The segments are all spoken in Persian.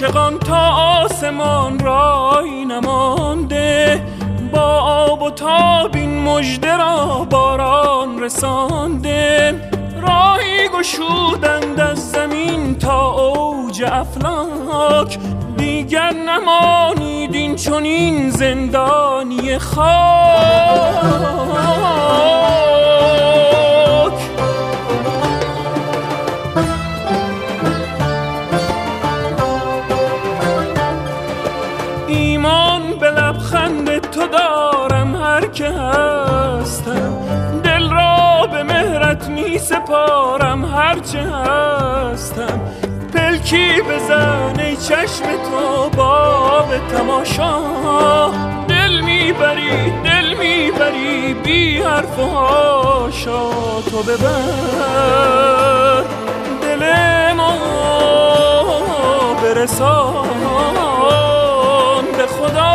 عاشقان تا آسمان رای نمانده، با آب و تاب این مژده را باران رسانده. راهی گشودند از زمین تا اوج افلاک، دیگر نمانید این چنین زندانی خاک. ایمان به لبخند تو دارم هر که هستم، دل را به مهرت می سپارم هر چه هستم. پلکی بزن ای چشم تو باب تماشا، دل میبری بی حرف و حاشا. تو ببر دل ما برسان به خدا.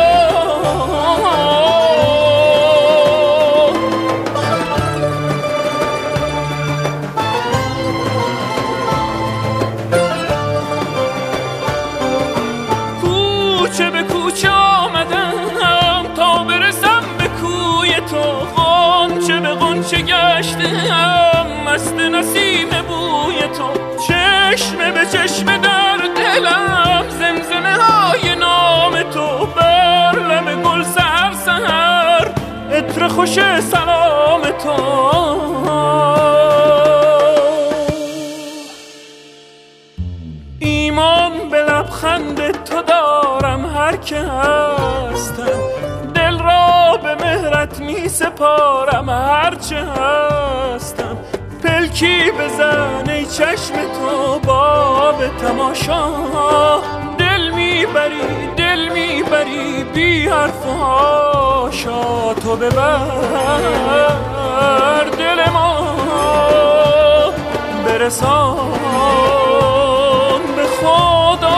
کوچه به کوچه آمدم تا برسم به کوی تو، غنچه به غنچه گشتم مست نسیم بوی تو. چشمه به چشمه در دلم زمزمه های نام تو، بر لب گل سحر سحر عطر خوش سلام تو. ایمان به لبخند تو دارم هر که هستم، دل را به مهرت می سپارم هر چه هستم. پلکی بزن ای چشم تو باب تماشا، دل میبری بی حرف و حاشا. تو ببر دل ما برسان به خدا.